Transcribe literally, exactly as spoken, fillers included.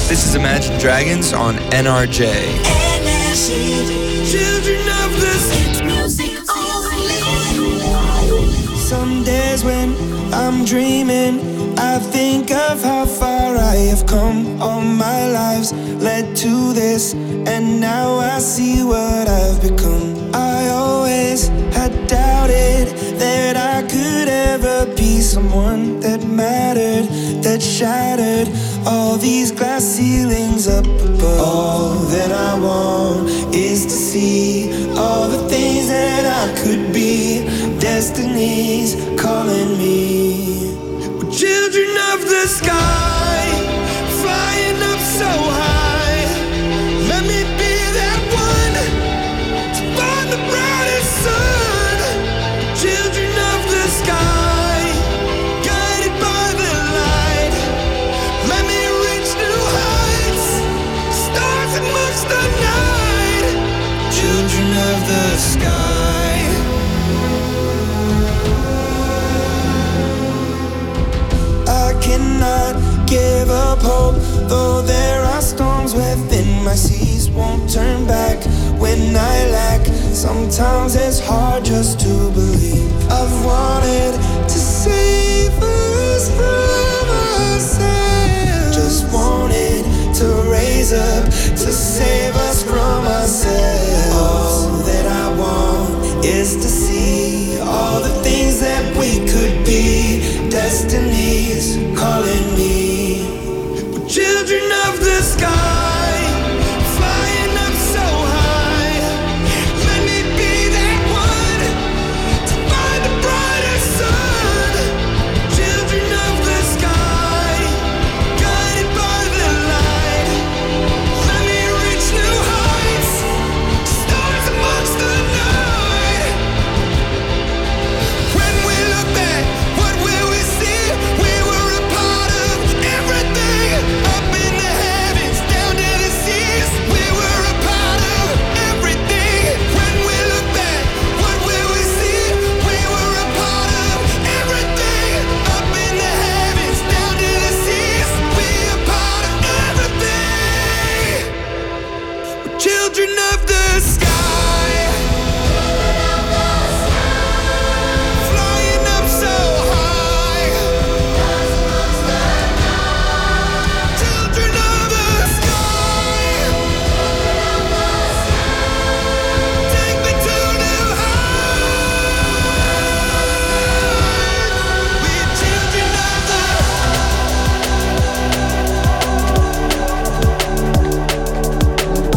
This is Imagine Dragons on N R J. Children of the music only. Some days when I'm dreaming, I think of how far I have come. All my lives led to this, and now I see what I've become. I always had doubted that I could ever be someone that mattered, that shattered all these glass ceilings up above. All that I want is to see all the things that I could be. Destiny's calling me. We're children of the sky, flying up so high. Let me be that one to find the brightest sun. Children of the sky, guided by the light. Let me reach new heights, stars amongst the night. Children of the sky. I cannot give up hope, though there are storms within my seas. Won't turn back when I lack. Sometimes it's hard just to believe. I've wanted to save us from ourselves.